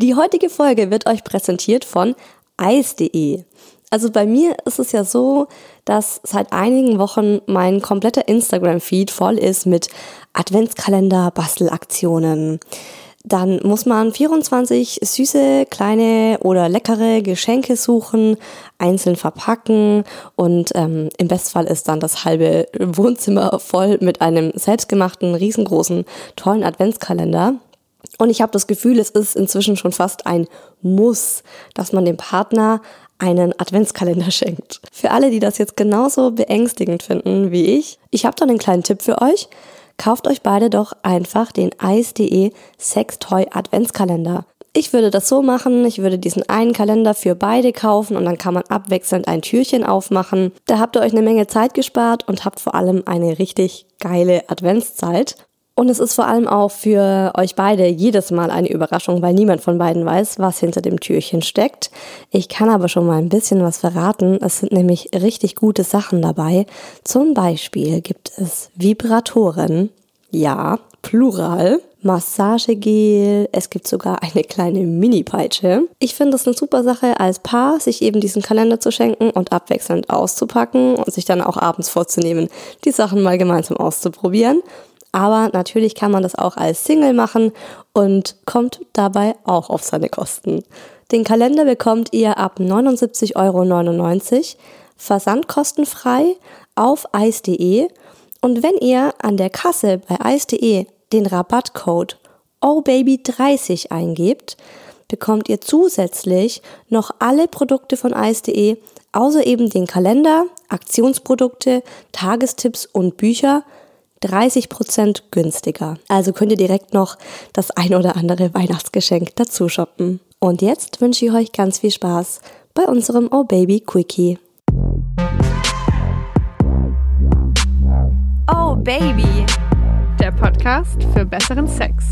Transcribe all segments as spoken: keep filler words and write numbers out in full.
Die heutige Folge wird euch präsentiert von eis punkt de. Also bei mir ist es ja so, dass seit einigen Wochen mein kompletter Instagram-Feed voll ist mit Adventskalender, Bastelaktionen. Dann muss man vierundzwanzig süße, kleine oder leckere Geschenke suchen, einzeln verpacken und ähm, im Bestfall ist dann das halbe Wohnzimmer voll mit einem selbstgemachten, riesengroßen, tollen Adventskalender. Und ich habe das Gefühl, es ist inzwischen schon fast ein Muss, dass man dem Partner einen Adventskalender schenkt. Für alle, die das jetzt genauso beängstigend finden wie ich, ich habe da einen kleinen Tipp für euch. Kauft euch beide doch einfach den eis punkt de Sextoy Adventskalender. Ich würde das so machen, ich würde diesen einen Kalender für beide kaufen und dann kann man abwechselnd ein Türchen aufmachen. Da habt ihr euch eine Menge Zeit gespart und habt vor allem eine richtig geile Adventszeit. Und es ist vor allem auch für euch beide jedes Mal eine Überraschung, weil niemand von beiden weiß, was hinter dem Türchen steckt. Ich kann aber schon mal ein bisschen was verraten. Es sind nämlich richtig gute Sachen dabei. Zum Beispiel gibt es Vibratoren, ja, Plural, Massagegel, es gibt sogar eine kleine Mini-Peitsche. Ich finde es eine super Sache als Paar, sich eben diesen Kalender zu schenken und abwechselnd auszupacken und sich dann auch abends vorzunehmen, die Sachen mal gemeinsam auszuprobieren. Aber natürlich kann man das auch als Single machen und kommt dabei auch auf seine Kosten. Den Kalender bekommt ihr ab neunundsiebzig Euro neunundneunzig, versandkostenfrei auf eis punkt de. Und wenn ihr an der Kasse bei eis punkt de den Rabattcode oh baby dreißig eingebt, bekommt ihr zusätzlich noch alle Produkte von eis punkt de, außer eben den Kalender, Aktionsprodukte, Tagestipps und Bücher, dreißig Prozent günstiger. Also könnt ihr direkt noch das ein oder andere Weihnachtsgeschenk dazu shoppen. Und jetzt wünsche ich euch ganz viel Spaß bei unserem Oh Baby Quickie. Oh Baby, der Podcast für besseren Sex.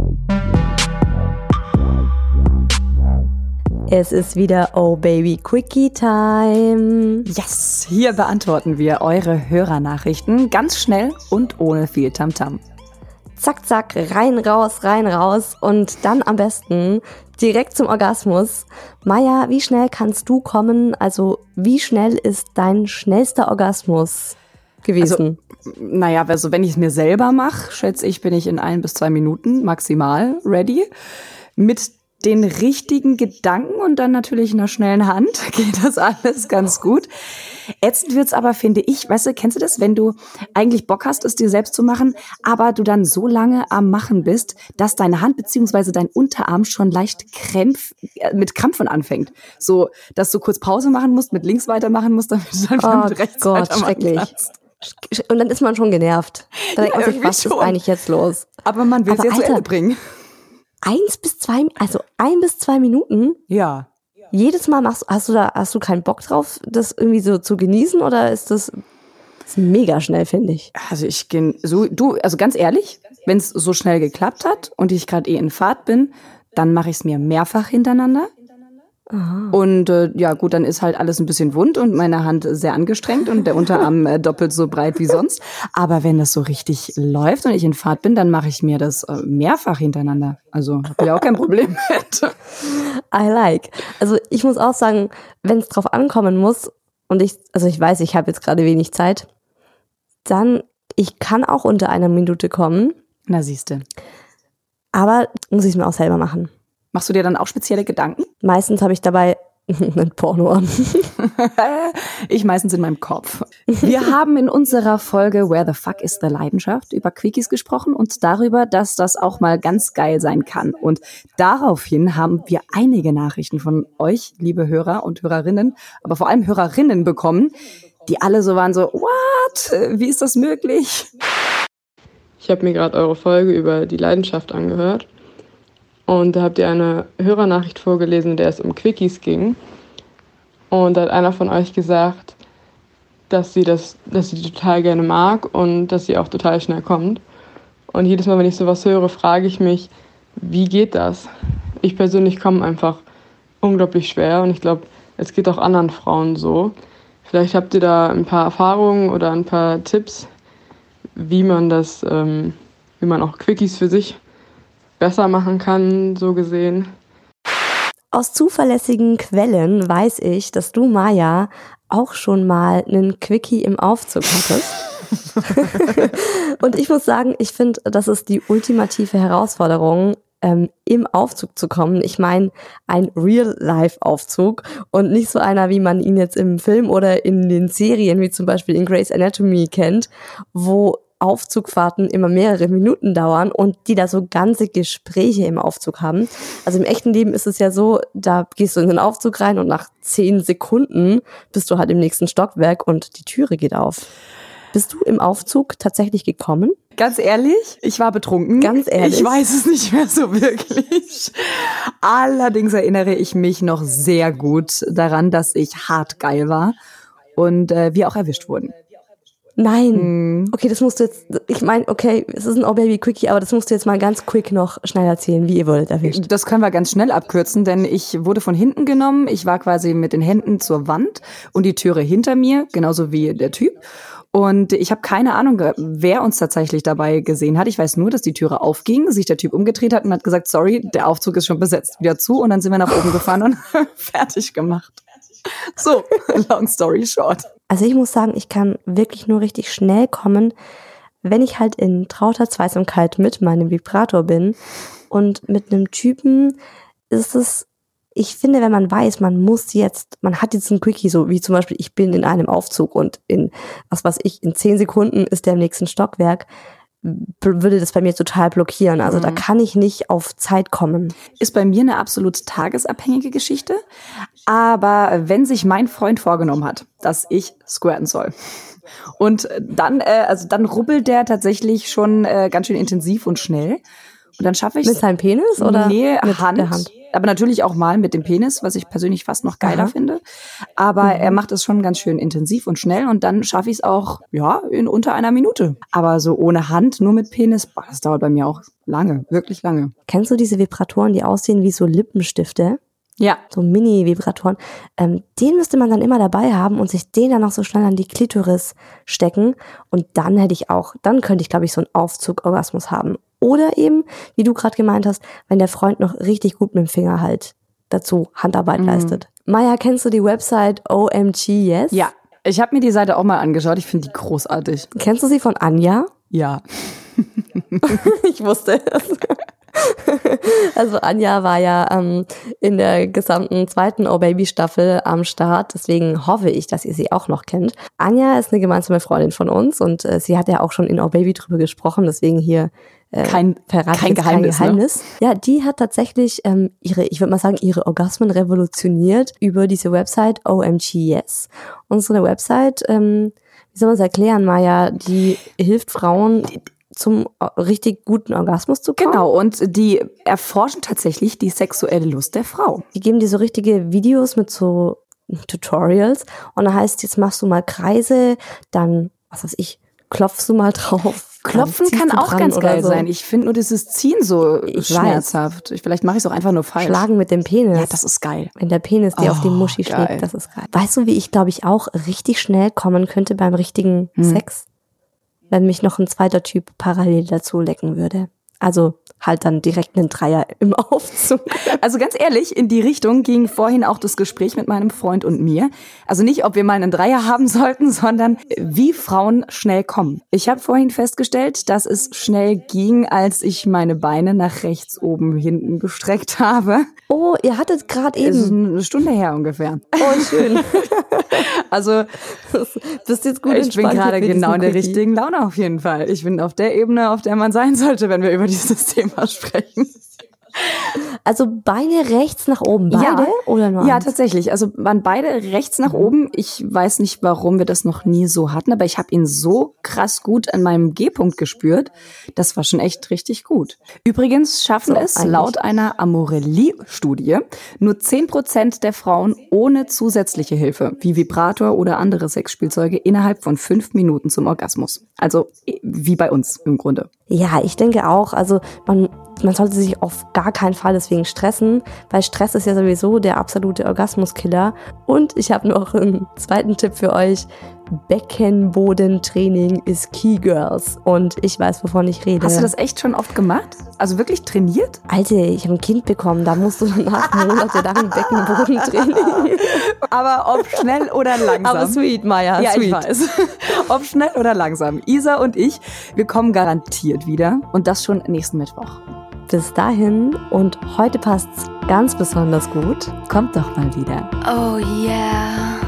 Es ist wieder Oh Baby Quickie Time. Yes, hier beantworten wir eure Hörernachrichten ganz schnell und ohne viel Tamtam. Zack, zack, rein, raus, rein, raus und dann am besten direkt zum Orgasmus. Maja, wie schnell kannst du kommen? Also wie schnell ist dein schnellster Orgasmus gewesen? Also, naja, also wenn ich es mir selber mache, schätze ich, bin ich in ein bis zwei Minuten maximal ready. Mit den richtigen Gedanken und dann natürlich in einer schnellen Hand geht das alles ganz gut. Ätzend wird's aber, finde ich, weißt du, kennst du das, wenn du eigentlich Bock hast, es dir selbst zu machen, aber du dann so lange am Machen bist, dass deine Hand bzw. dein Unterarm schon leicht Krämpf, äh, mit Krampfen anfängt. So, dass du kurz Pause machen musst, mit links weitermachen musst, damit du dann oh mit rechts Gott, schrecklich. Kannst. Und dann ist man schon genervt. Dann ja, denkt man sich, was schon. Ist eigentlich jetzt los? Aber man will es ja zu Ende bringen. Eins bis zwei, also ein bis zwei Minuten? Ja. Jedes Mal machst, hast du da, hast du keinen Bock drauf, das irgendwie so zu genießen oder ist das, das ist mega schnell, finde ich? Also ich gen, so, du, also ganz ehrlich, wenn es so schnell geklappt hat und ich gerade eh in Fahrt bin, dann mache ich es mir mehrfach hintereinander. Aha. Und äh, ja gut, dann ist halt alles ein bisschen wund und meine Hand sehr angestrengt und der Unterarm äh, doppelt so breit wie sonst. Aber wenn das so richtig läuft und ich in Fahrt bin, dann mache ich mir das äh, mehrfach hintereinander. Also habe ich auch kein Problem mit. I like. Also ich muss auch sagen, wenn es drauf ankommen muss und ich, also ich weiß, ich habe jetzt gerade wenig Zeit, dann, ich kann auch unter einer Minute kommen. Na siehste. Aber muss ich es mir auch selber machen. Machst du dir dann auch spezielle Gedanken? Meistens habe ich dabei ein Porno an. Ich meistens in meinem Kopf. Wir haben in unserer Folge Where the Fuck is the Leidenschaft über Quickies gesprochen und darüber, dass das auch mal ganz geil sein kann. Und daraufhin haben wir einige Nachrichten von euch, liebe Hörer und Hörerinnen, aber vor allem Hörerinnen bekommen, die alle so waren so, what? Wie ist das möglich? Ich habe mir gerade eure Folge über die Leidenschaft angehört. Und da habt ihr eine Hörernachricht vorgelesen, in der es um Quickies ging. Und da hat einer von euch gesagt, dass sie das, dass sie total gerne mag und dass sie auch total schnell kommt. Und jedes Mal, wenn ich sowas höre, frage ich mich, wie geht das? Ich persönlich komme einfach unglaublich schwer und ich glaube, es geht auch anderen Frauen so. Vielleicht habt ihr da ein paar Erfahrungen oder ein paar Tipps, wie man das, ähm, wie man auch Quickies für sich besser machen kann, so gesehen. Aus zuverlässigen Quellen weiß ich, dass du, Maja, auch schon mal einen Quickie im Aufzug hattest. Und ich muss sagen, ich finde, das ist die ultimative Herausforderung, ähm, im Aufzug zu kommen. Ich meine, ein Real-Life-Aufzug und nicht so einer, wie man ihn jetzt im Film oder in den Serien, wie zum Beispiel in Grey's Anatomy kennt, wo Aufzugfahrten immer mehrere Minuten dauern und die da so ganze Gespräche im Aufzug haben. Also im echten Leben ist es ja so, da gehst du in den Aufzug rein und nach zehn Sekunden bist du halt im nächsten Stockwerk und die Türe geht auf. Bist du im Aufzug tatsächlich gekommen? Ganz ehrlich, ich war betrunken. Ganz ehrlich? Ich weiß es nicht mehr so wirklich. Allerdings erinnere ich mich noch sehr gut daran, dass ich hart geil war und äh, wir auch erwischt wurden. Nein. Hm. Okay, das musst du jetzt, ich meine, okay, es ist ein Oh Baby Quickie, aber das musst du jetzt mal ganz quick noch schnell erzählen, wie ihr wurdet erwischt. Das können wir ganz schnell abkürzen, denn ich wurde von hinten genommen. Ich war quasi mit den Händen zur Wand und die Türe hinter mir, genauso wie der Typ. Und ich habe keine Ahnung, wer uns tatsächlich dabei gesehen hat. Ich weiß nur, dass die Türe aufging, sich der Typ umgedreht hat und hat gesagt, sorry, der Aufzug ist schon besetzt, wieder zu. Und dann sind wir nach oben gefahren und fertig gemacht. So, long story short. Also ich muss sagen, ich kann wirklich nur richtig schnell kommen, wenn ich halt in trauter Zweisamkeit mit meinem Vibrator bin. Und mit einem Typen ist es, ich finde, wenn man weiß, man muss jetzt, man hat jetzt einen Quickie, so wie zum Beispiel, ich bin in einem Aufzug und in, was weiß ich, in zehn Sekunden ist der im nächsten Stockwerk, würde das bei mir total blockieren. Also mhm. da kann ich nicht auf Zeit kommen. Ist bei mir eine absolut tagesabhängige Geschichte. Aber wenn sich mein Freund vorgenommen hat, dass ich squirten soll, und dann, äh, also dann rubbelt der tatsächlich schon äh, ganz schön intensiv und schnell. Und dann schaffe ich mit seinem Penis oder nee, mit Hand, der Hand? Aber natürlich auch mal mit dem Penis, was ich persönlich fast noch geiler Aha. finde. Aber mhm. er macht es schon ganz schön intensiv und schnell und dann schaffe ich es auch, ja, in unter einer Minute. Aber so ohne Hand, nur mit Penis, boah, das dauert bei mir auch lange, wirklich lange. Kennst du diese Vibratoren, die aussehen wie so Lippenstifte? Ja. So Mini-Vibratoren. Ähm, den müsste man dann immer dabei haben und sich den dann noch so schnell an die Klitoris stecken. Und dann hätte ich auch, dann könnte ich, glaube ich, so einen Aufzug-Orgasmus haben. Oder eben, wie du gerade gemeint hast, wenn der Freund noch richtig gut mit dem Finger halt dazu Handarbeit mhm. leistet. Maja, kennst du die Website O M G Yes? Ja, ich habe mir die Seite auch mal angeschaut. Ich finde die großartig. Kennst du sie von Anja? Ja. Ich wusste es. Also Anja war ja ähm, in der gesamten zweiten Oh Baby Staffel am Start, deswegen hoffe ich, dass ihr sie auch noch kennt. Anja ist eine gemeinsame Freundin von uns und äh, sie hat ja auch schon in Oh Baby drüber gesprochen, deswegen hier äh, kein, kein Geheimnis. Kein Geheimnis. Ne? Ja, die hat tatsächlich ähm, ihre, ich würde mal sagen, ihre Orgasmen revolutioniert über diese Website O M G Yes. Und so eine Website, ähm, wie soll man es erklären, Maja, die hilft Frauen zum richtig guten Orgasmus zu kommen. Genau, und die erforschen tatsächlich die sexuelle Lust der Frau. Die geben dir so richtige Videos mit so Tutorials und da heißt, jetzt machst du mal Kreise, dann, was weiß ich, klopfst du mal drauf. Klopfen kann auch ganz geil so sein. Ich finde nur dieses Ziehen so ich schmerzhaft. Ich, vielleicht mache ich es auch einfach nur falsch. Schlagen mit dem Penis. Ja, das ist geil. Wenn der Penis dir oh, auf die Muschi geil. schlägt, das ist geil. Weißt du, wie ich, glaube ich, auch richtig schnell kommen könnte beim richtigen hm. Sex? Wenn mich noch ein zweiter Typ parallel dazu lecken würde. Also halt dann direkt einen Dreier im Aufzug. Also ganz ehrlich, in die Richtung ging vorhin auch das Gespräch mit meinem Freund und mir. Also nicht, ob wir mal einen Dreier haben sollten, sondern wie Frauen schnell kommen. Ich habe vorhin festgestellt, dass es schnell ging, als ich meine Beine nach rechts oben hinten gestreckt habe. Oh, ihr hattet gerade eben... Das ist eine Stunde her ungefähr. Oh, schön. Also bist jetzt gut ich bin gerade genau in der richtigen Laune auf jeden Fall. Ich bin auf der Ebene, auf der man sein sollte, wenn wir über dieses Thema sprechen. Also Beine rechts nach oben, beide ja, oder nur Ja, eins? tatsächlich. Also waren beide rechts nach mhm. oben. Ich weiß nicht, warum wir das noch nie so hatten, aber ich habe ihn so krass gut an meinem G-Punkt gespürt. Das war schon echt richtig gut. Übrigens schaffen so, es eigentlich. laut einer Amorelli-Studie nur zehn Prozent der Frauen ohne zusätzliche Hilfe, wie Vibrator oder andere Sexspielzeuge, innerhalb von fünf Minuten zum Orgasmus. Also wie bei uns im Grunde. Ja, ich denke auch. Also man, man sollte sich auf gar keinen Fall deswegen stressen, weil Stress ist ja sowieso der absolute Orgasmuskiller. Und ich habe noch einen zweiten Tipp für euch. Beckenbodentraining ist key, Girls. Und ich weiß, wovon ich rede. Hast du das echt schon oft gemacht? Also wirklich trainiert? Alter, ich habe ein Kind bekommen, da musst du danach monatelang Beckenbodentraining. Aber ob schnell oder langsam. Aber sweet, Maya, ja, sweet. Ich weiß. Ob schnell oder langsam. Isa und ich, wir kommen garantiert wieder. Und das schon nächsten Mittwoch. Bis dahin, und heute passt's ganz besonders gut. Kommt doch mal wieder. Oh yeah.